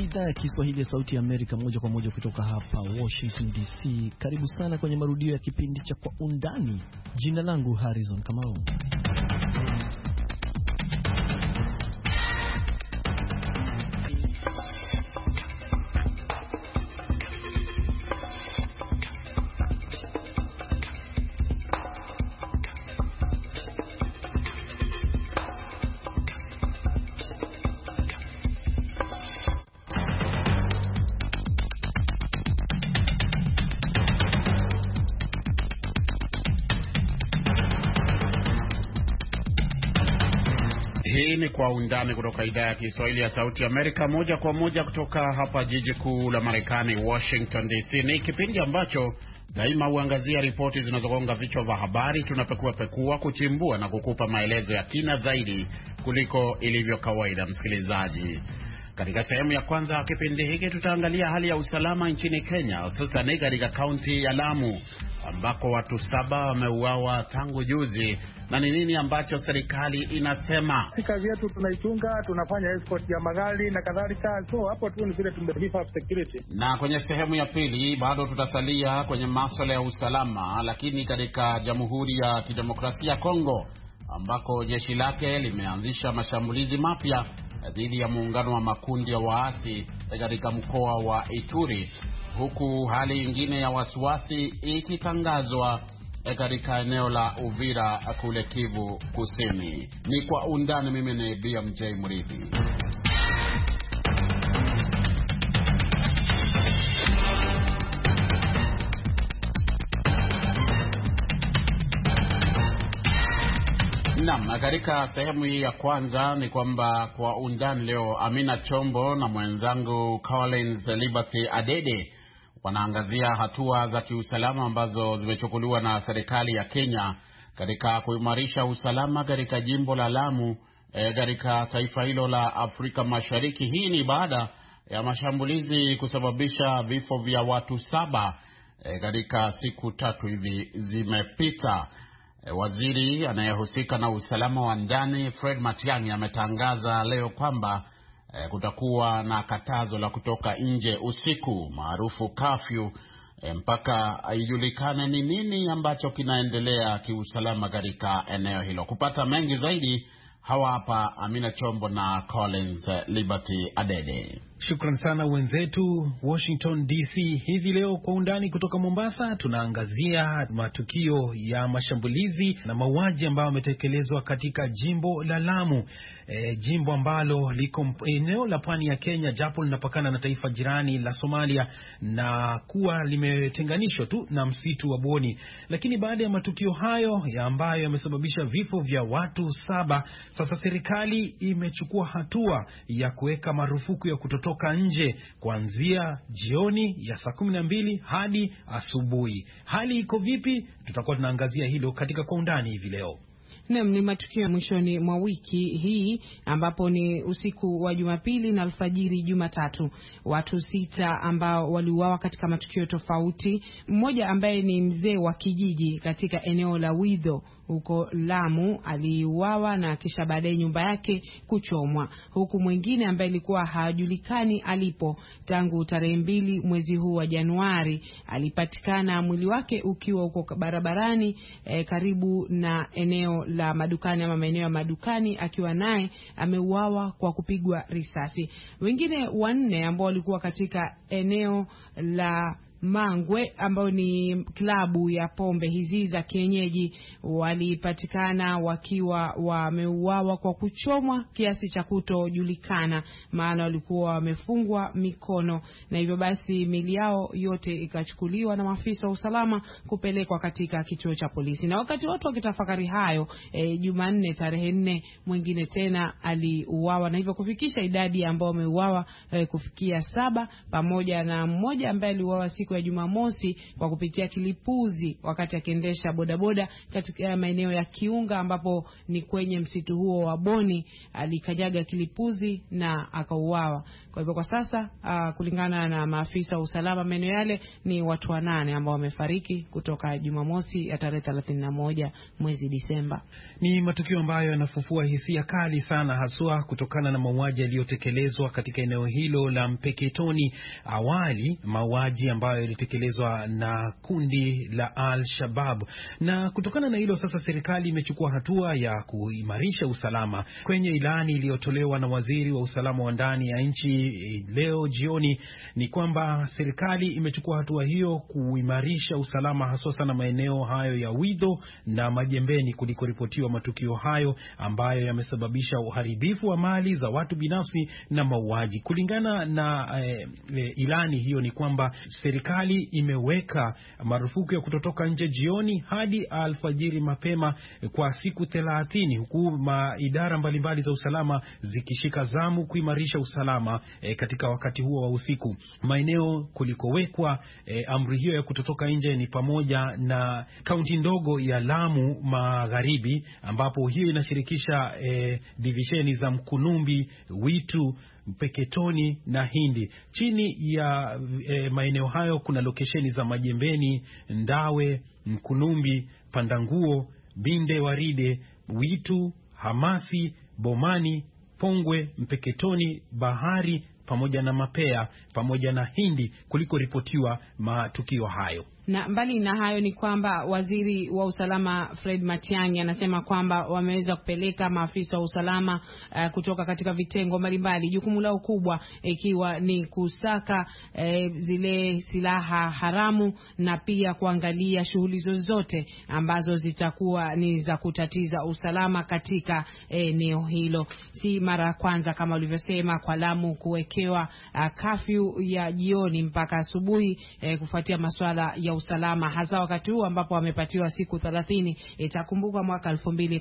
idhaa ya Kiswahili ya Sauti ya Amerika, moja kwa moja kutoka hapa Washington DC. Karibu sana kwenye marudio ya kipindi cha Kwa Undani. Jina langu Harrison Kamau. Hii ni Kwa Undani kutoka idhaa ya Kiswahili ya Sauti Amerika, moja kwa moja kutoka hapa jiji kuu la Marekani, Washington DC. Ni kipindi ambacho daima huangazia ripoti zinazogonga vichwa vya habari. Tunapekua, kuchimbua na kukupa maelezo ya kina zaidi kuliko ilivyo kawaida, msikilizaji. Katika sehemu ya kwanza ya kipindi hiki tutaangalia hali ya usalama nchini Kenya, hususan katika kaunti ya Lamu ambako watu 7 wameuawa tangu juzi, na ni nini ambacho serikali inasema. Kazi yetu tunaichunga, tunafanya escort ya magari na kadhalika, so hapo tu ni vile tumebeef up security. Na kwenye sehemu ya pili bado tutasalia kwenye masuala ya usalama, lakini katika Jamhuri ya Kidemokrasia ya Kongo ambako jeshi lake limeanzisha mashambulizi mapya dhidi ya muungano wa makundi ya waasi katika mkoa wa Ituri, huku hali nyingine ya wasiwasi ikitangazwa katika eneo la Uvira kule Kivu Kusini. Ni Kwa Undani. Mimi ni BMJ Murithi. Naam, katika sehemu hii ya kwanza ni kwamba Kwa Undani leo Amina Chombo na mwenzangu Collins Liberty Adede wanaangazia hatua za kiusalama ambazo zimechukuliwa na serikali ya Kenya katika kuimarisha usalama katika jimbo la Lamu katika taifa hilo la Afrika Mashariki. Hii ni baada ya mashambulizi kusababisha vifo vya watu 7 katika siku 3 hivi zimepita. Waziri anayehusika na usalama wa ndani Fred Matiang'i ametangaza leo kwamba kutakuwa na katazo la kutoka nje usiku, maarufu curfew, mpaka ijulikane ni nini ambacho kinaendelea kiusalama katika eneo hilo. Kupata mengi zaidi, hawa hapa Amina Chombo na Collins Liberty Adede. Shukran sana wenzetu Washington DC. Hivi leo Kwa Undani kutoka Mombasa tunaangazia matukio ya mashambulizi na mauaji ambayo yametekelezwa katika jimbo la Lamu. Jimbo ambalo liko eneo la pwani ya Kenya, japo linapakana na taifa jirani la Somalia na kuwa limetenganishwa tu na msitu wa Boni. Lakini baada ya matukio hayo ya ambayo yamesababisha vifo vya watu 7, sasa serikali imechukua hatua ya kuweka marufuku ya kutotoka nje kuanzia jioni ya saa 12 hadi asubuhi. Hali iko vipi? Tutakuwa tunaangazia hilo katika Kwa Undani hivi leo. Naam, ni matukio ya mwishoni mwa wiki hii ambapo ni usiku wa Jumapili na alfajiri Jumatatu. Watu 6 ambao waliuawa katika matukio tofauti. Mmoja ambaye ni mzee wa kijiji katika eneo la Widho huko Lamu aliuawa na kisha baadaye nyumba yake kuchomwa, huku mwingine ambaye alikuwa hajulikani alipo tangu tarehe 2 mwezi huu wa Januari alipatikana mwili wake ukiwa uko barabarani karibu na eneo la madukani ama maeneo ya madukani, akiwa naye ameuawa kwa kupigwa risasi. Wengine 4 ambao walikuwa katika eneo la Mangwe ambao ni klabu ya pombe hizi za kienyeji walipatikana wakiwa wameuawa kwa kuchomwa kiasi cha kutojulikana, maana walikuwa wamefungwa mikono, na hivyo basi mili yao yote ikachukuliwa na maafisa wa usalama kupelekwa katika kituo cha polisi. Na wakati watu wakitafakari hayo, Jumanne tarehe 4 mwingine tena aliuawa, na hivyo kufikisha idadi ambao wameuawa kufikia 7, pamoja na mmoja ambaye aliuawa siku siku ya Jumamosi kwa kupitia kilipuzi wakati akiendesha bodaboda katika maeneo ya Kiunga, ambapo ni kwenye msitu huo wa Boni. Alikanyaga kilipuzi na akauawa. Kwa hivyo kwa sasa kulingana na maafisa wa usalama, maeneo yale ni watu 8 ambao wamefariki kutoka Jumamosi ya tarehe 31 mwezi Disemba. Ni matukio ambayo yanafufua hisia kali sana, haswa kutokana na mauaji yaliyotekelezwa katika eneo hilo la Mpeketoni. Awali mauaji ambayo yalitekelezwa na kundi la Al-Shabaab, na kutokana na hilo sasa serikali imechukua hatua ya kuimarisha usalama. Kwenye ilani iliyotolewa na waziri wa usalama wa ndani ya nchi leo jioni ni kwamba serikali imechukua hatua hiyo kuimarisha usalama, haswa sana maeneo hayo ya Widho na Majembeni kulikoripotiwa matukio hayo ambayo yamesababisha uharibifu wa mali za watu binafsi na mauaji. Kulingana na ilani hiyo ni kwamba serikali imeweka marufuku ya kutotoka nje jioni hadi alfajiri mapema kwa siku 30, huku idara mbalimbali za usalama zikishika zamu kuimarisha usalama katika wakati huo wa usiku. Maeneo kulikowekwa amri hiyo ya kutotoka nje ni pamoja na kaunti ndogo ya Lamu Magharibi, ambapo hiyo inashirikisha divisheni za Mkunumbi, Witu, Mpeketoni na Hindi. Chini ya maeneo hayo kuna lokesheni za Majembeni, Ndawe, Mkunumbi, Pandanguo, Binde Waride, Witu, Hamasi, Bomani, Pongwe, Mpeketoni, Bahari pamoja na Mapea pamoja na Hindi kuliko ripotiwa matukio hayo. Na mbali na hayo ni kwamba waziri wa usalama Fred Matiang'i anasema kwamba wameweza kupeleka maafisa wa usalama kutoka katika vitengo mbalimbali, jukumu lao kubwa ikiwa ni kusaka zile silaha haramu na pia kuangalia shughuli zozote ambazo zitakuwa ni za kutatiza usalama katika eneo hilo. Si mara ya kwanza kama ulivyosema kwa Lamu kuwekewa curfew ya jioni mpaka asubuhi kufuatia masuala ya usalama, hasa wakati huu ambapo wamepatiwa siku 30. Itakumbuka mwaka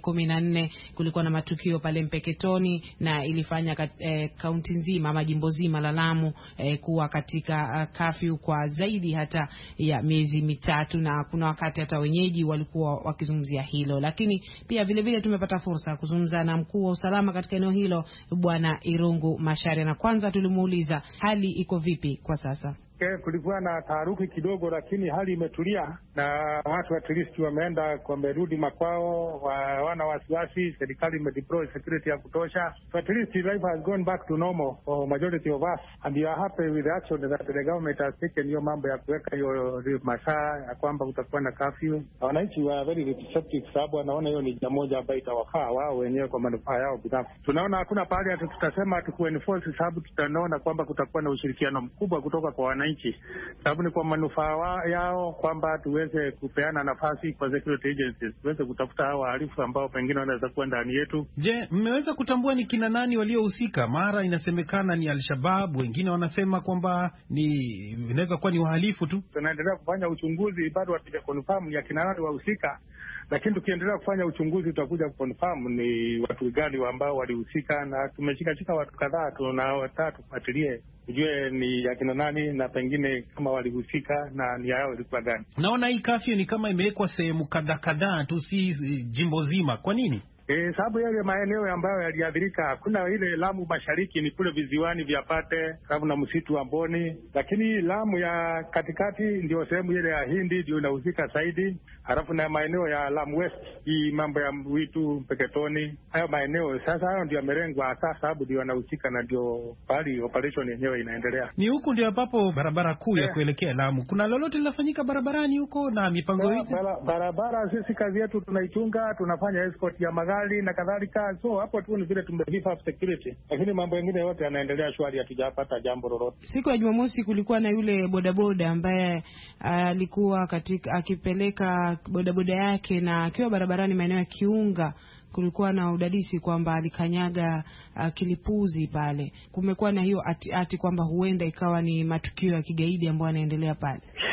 2014 kulikuwa na matukio pale Mpeketoni na ilifanya kaunti nzima ama jimbo zima la Lamu kuwa katika curfew kwa zaidi hata ya miezi mitatu, na kuna wakati hata wenyeji walikuwa wakizungumzia hilo. Lakini pia vile vile tumepata fursa kuzungumza na mkuu wa usalama katika eneo hilo Bwana Irungu Macharia, na kwanza tulimuuliza hali iko vipi kwa sasa. Kulikuwa na taharuki kidogo, lakini hali imetulia na watu at least wamerudi makwao, wana wasiwasi. Serikali imedeploy security ya kutosha, so at least life has gone back to normal for majority of us and we are happy with the action that the government has taken. Hiyo mambo ya kuweka hiyo masaa ya kwamba kutakuwa na curfew, wananchi wa very receptive, sababu wanaona hiyo ni jambo moja ambayo itawafaa wao wenyewe kwa manufaa yao binafsi. Tunaona hakuna pahali hata tutasema tukuenforce, sababu tutaona kwamba kutakuwa na ushirikiano mkubwa kutoka kwa wananchi, sababu ni kwa manufaa yao kwamba tuweze kupeana nafasi kwa security agencies tuweze kutafuta hao wahalifu ambao pengine wanaweza kuwa ndani yetu. Je, mmeweza kutambua ni kina nani waliohusika? Mara inasemekana ni Al-Shabaab, wengine wanasema kwamba inaweza kuwa ni wahalifu tu. Tunaendelea kufanya uchunguzi, bado hatuja confirm ya kina nani wahusika, lakini tukiendelea kufanya uchunguzi tutakuja kuconfirm ni watu gani ambao walihusika, na tumeshika watu kadhaa, tunawataka tufuatilie tujue ni akina nani na pengine kama walihusika na ni yao ilikuwa gani. Naona hii kafyu ni kama imewekwa sehemu kadhaa tu, si jimbo zima. Kwa nini? Sababu yale maeneo ambayo yaliathirika, hakuna ile Lamu Mashariki ni kule viziwani vya Pate, karibu na msitu wa Mboni, lakini Lamu ya katikati ndio sehemu ile ya Hindi ndio inahusika zaidi, halafu na maeneo ya Lamu West, hii mambo ya Witu, Mpeketoni, hayo maeneo sasa hayo ndio yamelengwa hasa, sababu ndio yanahusika na ndio pale operation yenyewe inaendelea. Ni huku ndio hapo barabara kuu ya kuelekea Lamu. Kuna lolote linafanyika barabarani huko na mipango hii? Barabara sisi kazi yetu tunaichunga, tunafanya escort ya magari na kadhalika, so hapo tu ni vile tumebeef up security, lakini mambo mengine yote yanaendelea shwari, hatujapata jambo lolote. Siku ya Jumamosi kulikuwa na yule bodaboda ambaye alikuwa akipeleka bodaboda yake, na akiwa barabarani maeneo ya Kiunga kulikuwa na udadisi kwamba alikanyaga kilipuzi pale. Kumekuwa na hiyo ati kwamba huenda ikawa ni matukio ya kigaidi ambayo yanaendelea pale.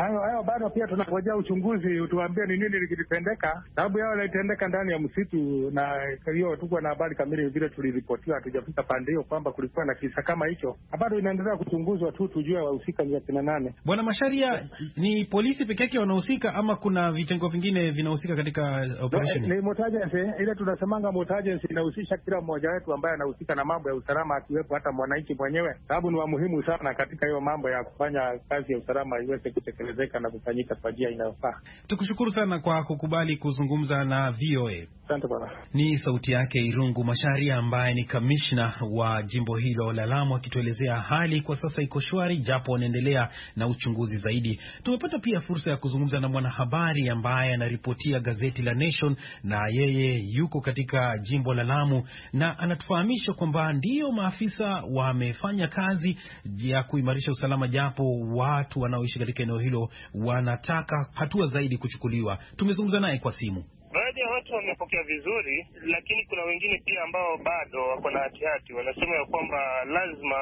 Hayo bado pia tunangojea uchunguzi utuambie ni nini kilitendeka, sababu yao yalitendeka ndani ya msitu, na hiyo tuko na habari kamili vile tuliripotiwa. Hatujafika pande hiyo kwamba kulikuwa na kisa kama hicho, bado inaendelea kuchunguzwa tu tujue wahusika ni akina nane. Bwana Macharia, ni polisi peke yake wanahusika ama kuna vitengo vingine vinahusika katika operation? Ni motajency ile tunasemanga motajency inahusisha kila mmoja wetu ambaye anahusika na mambo ya usalama, akiwepo hata mwananchi mwenyewe, sababu ni wa muhimu sana katika hiyo mambo ya kufanya kazi ya usalama iweze kutekelezeka na kufanyika kwa njia inayofaa. Tukushukuru sana kwa kukubali kuzungumza na VOA. Asante bwana. Ni sauti yake Irungu Macharia ambaye ni kamishna wa jimbo hilo la Lamu, akituelezea hali kwa sasa iko shwari japo wanaendelea na uchunguzi zaidi. Tumepata pia fursa ya kuzungumza na mwanahabari ambaye anaripotia gazeti la Nation, na yeye yuko katika jimbo la Lamu, na anatufahamisha kwamba ndio maafisa wamefanya kazi ya kuimarisha usalama, japo watu wanaoishi katika eneo hilo wanataka hatua zaidi kuchukuliwa. Tumezungumza naye kwa simu. Baadhi ya watu wamepokea vizuri, lakini kuna wengine pia ambao bado wako na hatihati. Wanasema ya kwamba lazima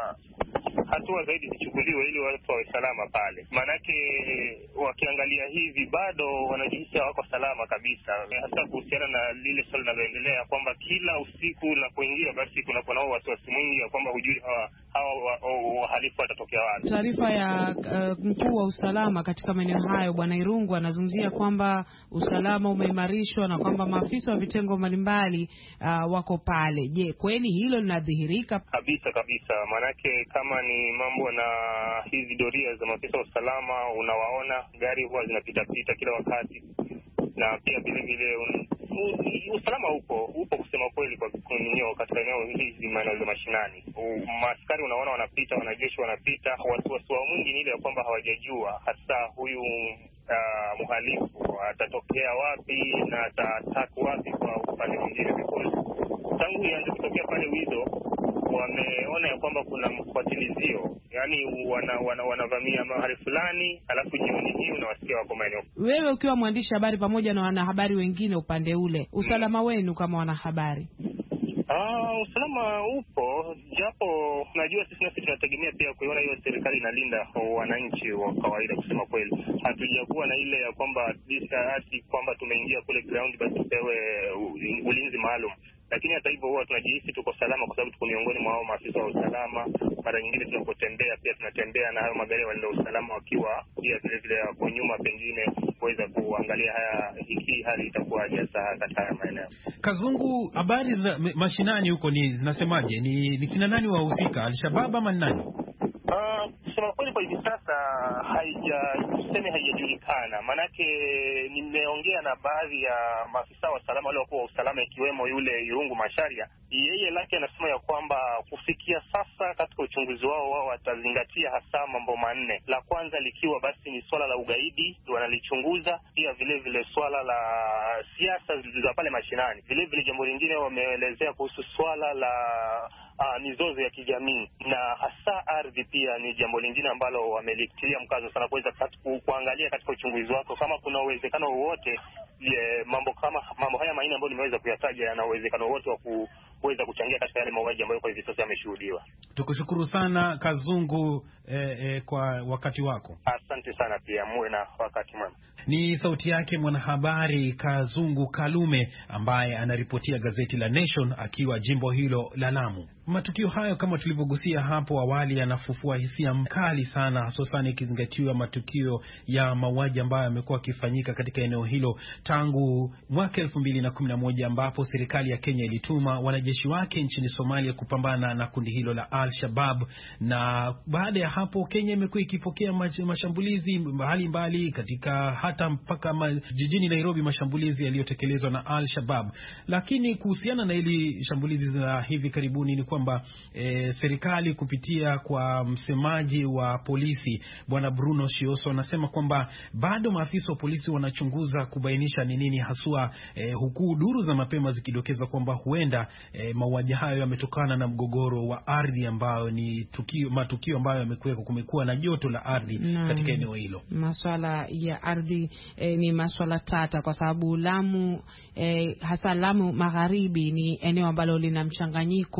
hatua zaidi zichukuliwe ili watu wawe salama pale. Maanake wakiangalia hivi bado wanajihisi hawako salama kabisa, hasa kuhusiana na lile swali linaloendelea kwamba kila usiku unapoingia basi kuna nao wasiwasi mwingi ya kwamba hujui hawa wahalifu watatokea wapi. Taarifa ya mkuu wa usalama katika maeneo hayo Bwana Irungu anazungumzia kwamba usalama umeimarishwa na kwamba maafisa wa vitengo mbalimbali wako pale. Je, kweli hilo linadhihirika? Kabisa. Maanake kama ni mambo na hizi doria za maafisa wa usalama, unawaona gari huwa zinapita kila wakati, na pia vile usalama upo kusema kweli kwa kunio katika eneo hizi maeneo za mashinani. Maaskari unaona wanapita, wanajeshi wanapita. Wasiwasi mwingi ni ile ya kwamba hawajajua hasa huyu mhalifu atatokea wapi na atataka wapi kwa upande mwingine, because tangu ianze kutokea pale Wizo wameona ya kwamba kuna mfuatilizio, yani wanavamia mahali fulani, alafu jioni hii unawasikia wako maeneo. Wewe ukiwa mwandishi habari pamoja na wanahabari wengine upande ule, usalama wenu kama wanahabari? Usalama upo, japo najua sisi tunategemea pia kuiona hiyo serikali inalinda wananchi wa kawaida. Kusema kweli, hatujakuwa na ile ya kwamba ati kwamba tumeingia kule ground basi tupewe ulinzi maalum. Lakini hata hivyo huwa tunajihisi tuko salama kwa sababu tuko miongoni mwa hao maafisa wa usalama. Mara nyingine tunapotembea pia tunatembea na hayo magari ya walinda usalama wakiwa pia vile kwa nyuma, pengine kuweza kuangalia hii hali itakuwaje sasa katika haya maeneo. Kazungu, habari za mashinani huko ni zinasemaje? Ni kina nani wahusika? Al-Shabaab ama nani? Kusema kweli kwa hivi sasa haijajulikana. Maanake nimeongea na baadhi ya maafisa wa usalama wale wakuu wa usalama, ikiwemo yule Irungu Macharia. Yeye lake anasema ya kwamba kufikia sasa katika uchunguzi wao watazingatia hasa mambo manne. La kwanza likiwa basi ni swala la ugaidi wanalichunguza, pia vile swala la siasa za pale mashinani. Vile jambo lingine wameelezea kuhusu swala la mizozo ya kijamii, na hasa ardhi pia ni jambo lingine ambalo wamelitilia mkazo sana kuweza kuangalia katika uchunguzi wako kama kuna uwezekano wowote mambo haya manne ambayo nimeweza kuyataja yana uwezekano wote wa kuweza kuchangia katika yale mauaji ambayo kwa hivi sasa yameshuhudiwa. Tukushukuru sana Kazungu kwa wakati wako. Asante sana, pia muwe na wakati mwema. Ni sauti yake mwanahabari Kazungu Kalume ambaye anaripotia gazeti la Nation akiwa jimbo hilo la Lamu. Matukio hayo kama tulivyogusia hapo awali yanafufua hisia mkali sana, hususan ikizingatiwa matukio ya mauaji ambayo yamekuwa yakifanyika katika eneo hilo tangu mwaka 2011 ambapo serikali ya Kenya ilituma wanajeshi wake nchini Somalia kupambana na kundi hilo la Al-Shabaab, na baada ya hapo Kenya imekuwa ikipokea mashambulizi mbalimbali katika hata mpaka jijini Nairobi, mashambulizi yaliyotekelezwa na Al-Shabaab. Lakini kuhusiana na hili shambulizi za hivi karibuni ni kwamba serikali kupitia kwa msemaji wa polisi Bwana Bruno Shioso anasema kwamba bado maafisa wa polisi wanachunguza kubainisha ni nini haswa, huku duru za mapema zikidokeza kwamba huenda mauaji hayo yametokana na mgogoro wa ardhi ambao ni matukio ambayo kumekuwa na joto la ardhi katika eneo hilo. Masuala ya ardhi ni masuala tata kwa sababu Lamu hasa Lamu Magharibi ni eneo ambalo lina mchanganyiko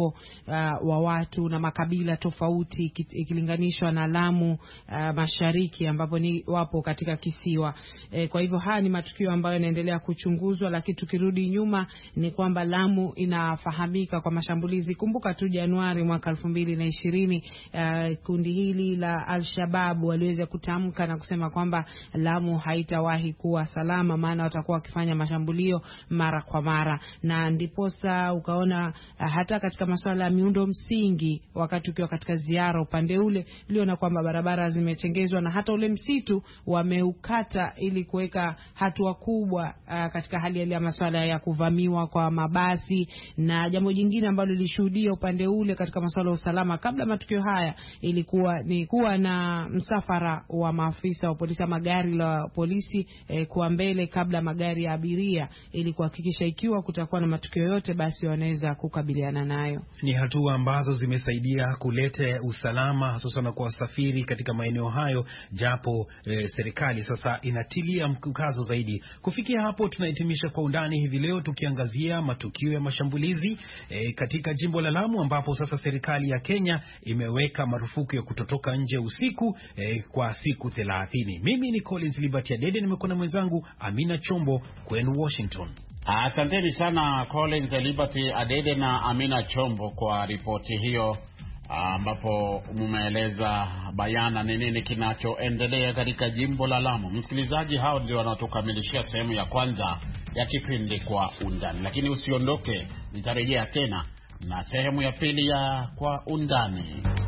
wa watu na makabila tofauti ikilinganishwa na Lamu Mashariki ambapo ni wapo katika kisiwa. Kwa hivyo haya ni matukio ambayo yanaendelea kuchunguzwa, lakini tukirudi nyuma ni kwamba Lamu inafahamika kwa mashambulizi. Kumbuka tu Januari mwaka 2020 kundi hili la Al-Shabaab waliweza kutamka na kusema kwamba Lamu haitawahi kuwa salama, maana watakuwa wakifanya mashambulio mara kwa mara. Na ndiposa ukaona hata katika masuala ya miundo msingi, wakati ukiwa katika ziara upande ule uliona kwamba barabara zimetengezwa na hata ule msitu wameukata ili kuweka hatua kubwa katika hali ya masuala ya kuvamiwa kwa mabasi. Na jambo jingine ambalo lilishuhudia upande ule katika masuala ya usalama kabla matukio haya ilikuwa ni kuwa na msafara wa maafisa wa polisi, magari la polisi kuwa mbele kabla magari ya abiria, ili kuhakikisha ikiwa kutakuwa na matukio yote basi wanaweza kukabiliana nayo. Ni hatua ambazo zimesaidia kuleta usalama hususan kwa wasafiri katika maeneo hayo, japo serikali sasa inatilia mkazo zaidi. Kufikia hapo tunahitimisha Kwa Undani hivi leo tukiangazia matukio ya mashambulizi katika jimbo la Lamu, ambapo sasa serikali ya Kenya imeweka marufuku ya kutotoka nje usiku kwa siku 30. Mimi ni Collins Liberty Adede, nimekuwa na mwenzangu Amina Chombo kwenu Washington. Asanteni sana Collins Liberty Adede na Amina Chombo kwa ripoti hiyo, ambapo mumeeleza bayana ni nini kinachoendelea katika jimbo la Lamu. Msikilizaji, hao ndio wanatukamilishia sehemu ya kwanza ya kipindi Kwa Undani, lakini usiondoke, nitarejea tena na sehemu ya pili ya Kwa Undani.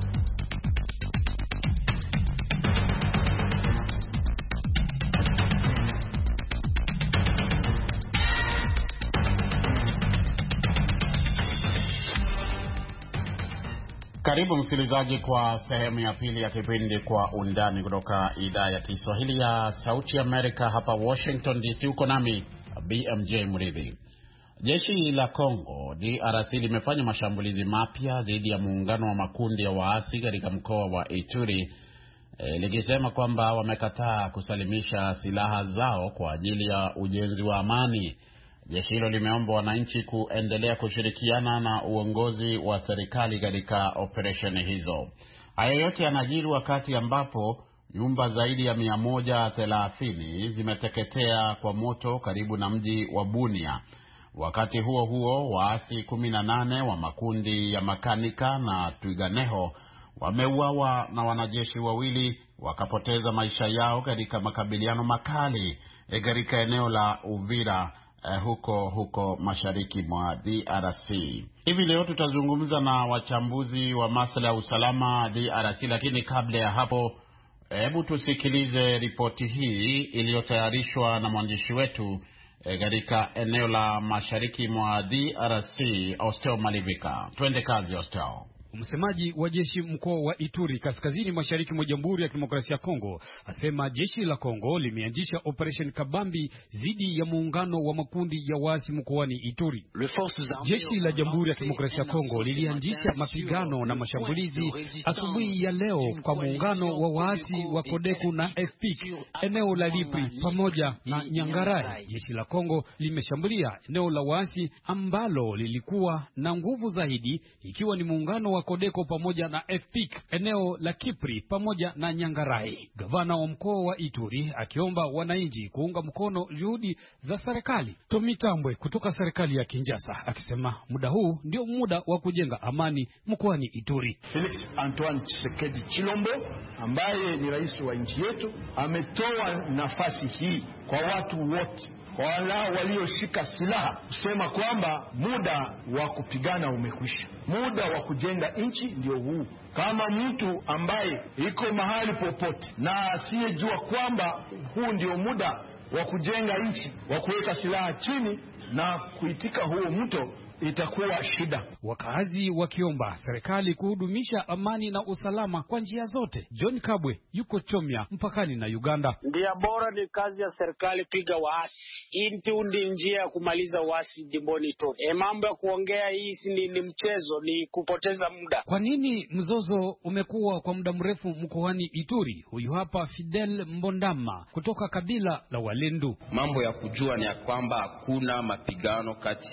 Karibu msikilizaji kwa sehemu ya pili ya kipindi Kwa Undani kutoka idhaa ya Kiswahili ya Sauti Amerika hapa Washington DC. Uko nami BMJ Mridhi. Jeshi la Kongo DRC limefanya mashambulizi mapya dhidi ya muungano wa makundi ya waasi katika mkoa wa Ituri, likisema kwamba wamekataa kusalimisha silaha zao kwa ajili ya ujenzi wa amani. Jeshi hilo limeomba wananchi kuendelea kushirikiana na uongozi wa serikali katika operesheni hizo. Hayo yote yanajiri wakati ambapo nyumba zaidi ya 130 zimeteketea kwa moto karibu na mji wa Bunia. Wakati huo huo, waasi 18 wa makundi ya Makanika na Twiganeho wameuawa na wanajeshi wawili wakapoteza maisha yao katika makabiliano makali katika eneo la Uvira huko mashariki mwa DRC. Hivi leo tutazungumza na wachambuzi wa masuala ya usalama DRC, lakini kabla ya hapo hebu tusikilize ripoti hii iliyotayarishwa na mwandishi wetu katika eneo la mashariki mwa DRC, Ostel Malivika. Twende kazi Ostel. Msemaji wa jeshi mkoa wa Ituri kaskazini mashariki mwa Jamhuri ya Kidemokrasia ya Kongo asema jeshi la Kongo limeanzisha operation kabambi dhidi ya muungano wa makundi ya waasi mkoani Ituri. Jeshi la Jamhuri ya Kidemokrasia ya Kongo lilianzisha mapigano na mashambulizi asubuhi ya leo kwa muungano wa waasi wa Codeco na FPIC eneo la Lipri pamoja na Nyangarai. Jeshi la Kongo limeshambulia eneo la waasi ambalo lilikuwa na nguvu zaidi, ikiwa ni muungano wa Codeco pamoja na FPIC eneo la Kipri pamoja na Nyangarai. Gavana wa mkoa wa Ituri akiomba wananchi kuunga mkono juhudi za serikali. Tomi Tambwe kutoka serikali ya Kinshasa akisema muda huu ndio muda wa kujenga amani mkoani Ituri. Felix Antoine Tshisekedi Chilombo ambaye ni rais wa nchi yetu ametoa nafasi hii kwa watu wote, kwa wale walioshika silaha, kusema kwamba muda wa kupigana umekwisha. Muda wa kujenga nchi ndio huu. Kama mtu ambaye iko mahali popote na asiyejua kwamba huu ndio muda wa kujenga nchi, wa kuweka silaha chini na kuitika huo mto, itakuwa shida. Wakazi wakiomba serikali kuhudumisha amani na usalama kwa njia zote. John Kabwe yuko Chomya mpakani na Uganda. Ndia bora ni kazi ya serikali piga waasi. Hii ndi njia ya kumaliza waasi jimboni Ituri. Mambo ya kuongea hii ni mchezo, ni kupoteza muda. Kwa nini mzozo umekuwa kwa muda mrefu mkoani Ituri? Huyu hapa Fidel Mbondama kutoka kabila la Walendu. Mambo ya kujua ni ya kwamba hakuna mapigano kati ya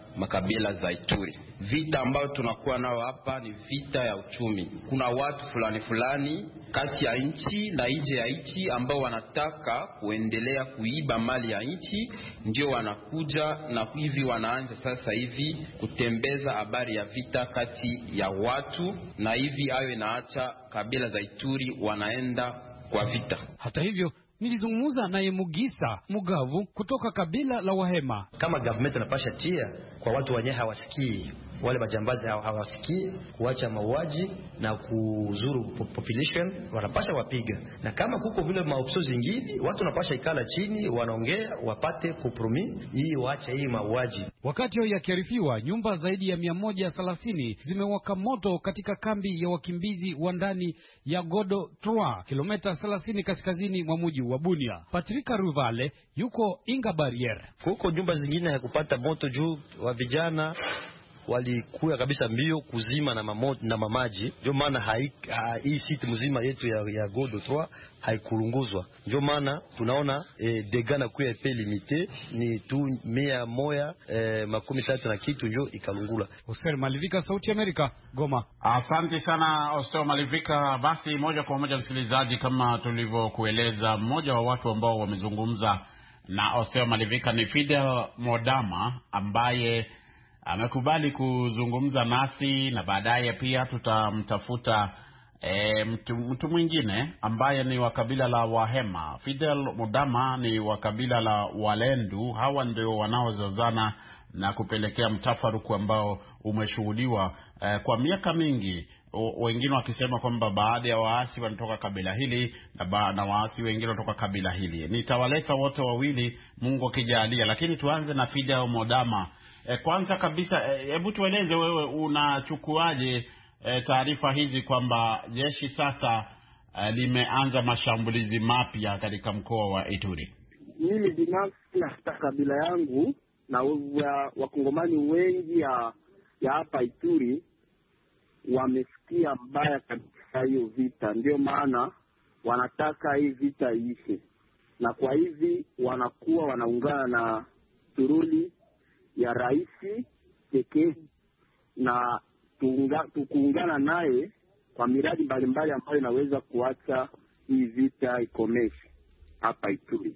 makabila za Ituri. Vita ambayo tunakuwa nao hapa ni vita ya uchumi. Kuna watu fulani kati ya nchi na nje ya nchi ambao wanataka kuendelea kuiba mali ya nchi, ndio wanakuja na hivi wanaanza sasa hivi kutembeza habari ya vita kati ya watu, na hivi hayo inaacha kabila za Ituri wanaenda kwa vita. Hata hivyo nilizungumza naye Mugisa Mugavu kutoka kabila la Wahema. Kama government anapasha tia kwa watu wenyewe hawasikii, wale majambazi hawasikii, kuacha mauaji na kuzuru population, wanapasha wapiga. Na kama kuko vile maopsio zingine, watu wanapasha ikala chini, wanaongea, wapate kompromis hii, waache hii mauaji. Wakati huo yakiarifiwa, nyumba zaidi ya 130 zimewaka moto katika kambi ya wakimbizi wa ndani ya Godo 3, kilomita 30 kaskazini mwa mji wa Bunia. Patrika Ruvale yuko Inga Barrier. Kuko nyumba zingine hakupata moto juu wa vijana walikuwa kabisa mbio kuzima na mamaji. Ndio maana hii site mzima yetu ya Godo 3 haikulunguzwa. Ndio maana tunaona degana kwa EP limite ni tu 130 na kitu ndio ikalungula. Oster Malivika, Sauti ya Amerika, Goma. Asante sana Oster Malivika. Basi moja kwa moja msikilizaji, kama tulivyokueleza, mmoja wa watu ambao wamezungumza na Oster Malivika ni Fidel Modama, ambaye amekubali kuzungumza nasi, na baadaye pia tutamtafuta mtu mwingine ambaye ni wa kabila la Wahema. Fidel Modama ni wa kabila la Walendu. Hawa ndio wanaozozana na kupelekea mtafaruku ambao umeshuhudiwa kwa miaka mingi, wengine wakisema kwamba baadhi ya waasi wanatoka kabila hili na waasi wengine wanatoka kabila hili. Nitawaleta wote wawili Mungu akijalia, lakini tuanze na Fidel Modama. Kwanza kabisa, hebu tueleze wewe unachukuaje taarifa hizi kwamba jeshi sasa limeanza mashambulizi mapya katika mkoa wa Ituri? Mimi binafsi na kabila yangu na wakongomani wengi ya hapa Ituri wamesikia mbaya kabisa hiyo vita. Ndio maana wanataka hii vita iishe, na kwa hivi wanakuwa wanaungana na turuli ya raisi pekee na tukuungana naye kwa miradi mbalimbali ambayo inaweza kuacha hii vita ikomeshe hapa Ituri.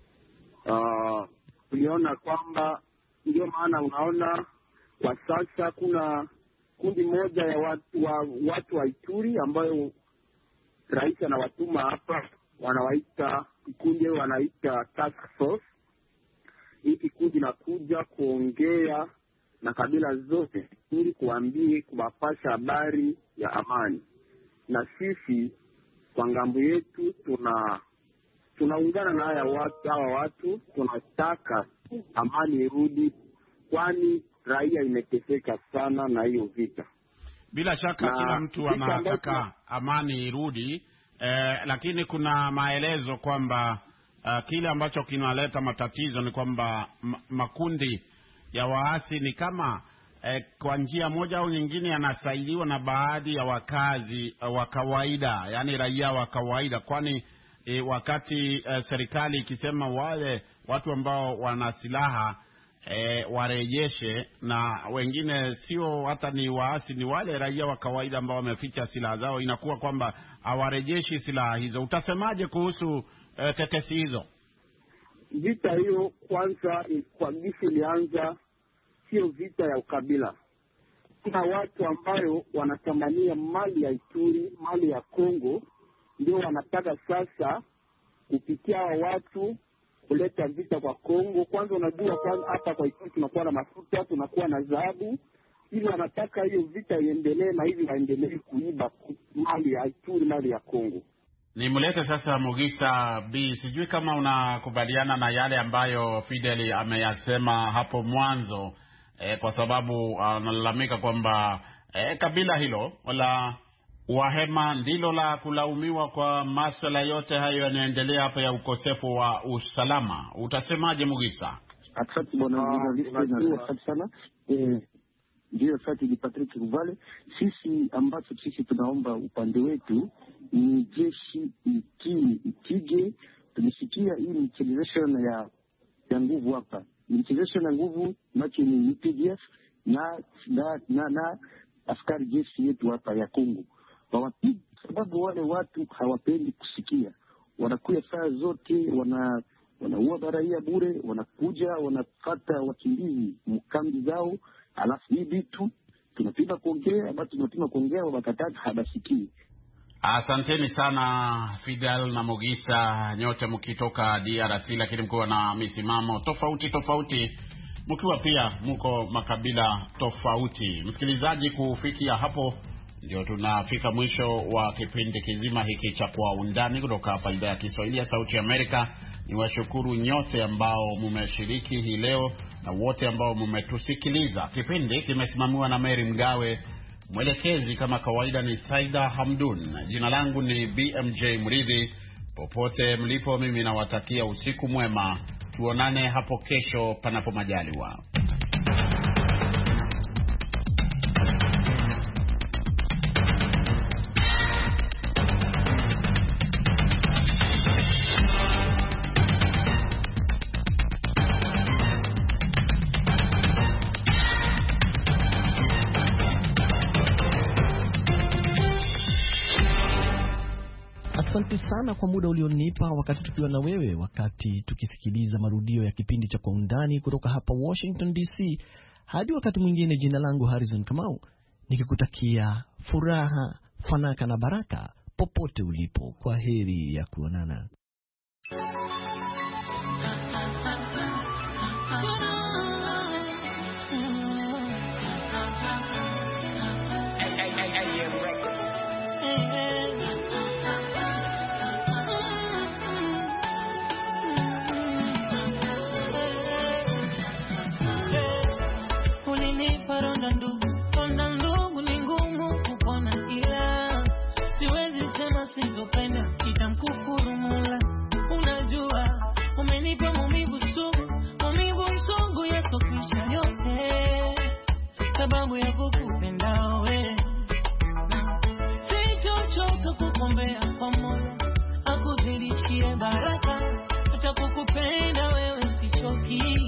Tuliona kwamba ndio maana unaona kwa sasa kuna kundi moja ya watu wa Ituri ambayo rais anawatuma hapa, wanawaita kikundi wanaita task force. Hii kikundi nakuja kuongea na kabila zote ili kuwapasha habari ya amani, na sisi kwa ngambo yetu tunaungana na hawa watu tunataka amani irudi, kwani raia imeteseka sana na hiyo vita. Bila shaka kila mtu anataka amani irudi, lakini kuna maelezo kwamba kile ambacho kinaleta matatizo ni kwamba makundi ya waasi ni kama kwa njia moja au nyingine yanasaidiwa na baadhi ya wakazi wa kawaida, yani raia wa kawaida, kwani wakati serikali ikisema wale watu ambao wana silaha warejeshe, na wengine sio hata ni waasi, ni wale raia wa kawaida ambao wameficha silaha zao, inakuwa kwamba hawarejeshi silaha hizo. Utasemaje kuhusu tetesi hizo? Vita hiyo kwanza kwa gisi ilianza sio vita ya ukabila. Kuna watu ambayo wanatamania mali ya Ituri, mali ya Kongo, ndio wanataka sasa kupitia watu kuleta vita kwa Kongo. Kwanza unajua hapa kwa Ituri tunakuwa na mafuta, tunakuwa na dhahabu, ili wanataka hiyo vita iendelee na hivi waendelee kuiba mali ya Ituri, mali ya Kongo. Nimlete sasa Mugisa B, sijui kama unakubaliana na yale ambayo Fidel ameyasema hapo mwanzo, kwa sababu analalamika kwamba kabila hilo la Wahema ndilo la kulaumiwa kwa masuala yote hayo yanaendelea hapa ya ukosefu wa usalama. Utasemaje Mugisa? Asante bwana, asante sana. Ndio asante ni Patrick Ruvale. Sisi ambacho sisi tunaomba upande wetu ni jeshi ikige. Tumesikia hii mobilization ya nguvu hapa ilichezeshwa na nguvu macho ni UPDF na askari jeshi yetu hapa ya Kongo. Wawapiga sababu wale watu hawapendi kusikia. Wanakuya saa zote, wanaua raia bure, wanakuja wanapata wakimbizi mkambi zao, alafu hii vitu tunapima kuongea wakataka habasikii. Asanteni sana Fidel na Mugisa, nyote mkitoka DRC, lakini mkiwa na misimamo tofauti, mkiwa pia mko makabila tofauti. Msikilizaji, kufikia hapo ndio tunafika mwisho wa kipindi kizima hiki cha Kwa Undani kutoka hapa idhaa ya Kiswahili ya Sauti ya Amerika. Niwashukuru nyote ambao mmeshiriki hii leo na wote ambao mmetusikiliza. Kipindi kimesimamiwa na Mary Mgawe, mwelekezi kama kawaida ni Saida Hamdun. Jina langu ni BMJ Mridhi. Popote mlipo, mimi nawatakia usiku mwema. Tuonane hapo kesho panapo majaliwa. Asante sana kwa muda ulionipa wakati tukiwa na wewe, wakati tukisikiliza marudio ya kipindi cha Kwa Undani kutoka hapa Washington DC. Hadi wakati mwingine, jina langu Harrison Kamau, nikikutakia furaha, fanaka na baraka popote ulipo. Kwa heri ya kuonana. Sababu ya kukupenda wewe, sitochoka kukuombea kwa Mola akuzidishie baraka, hata kukupenda wewe sichoki.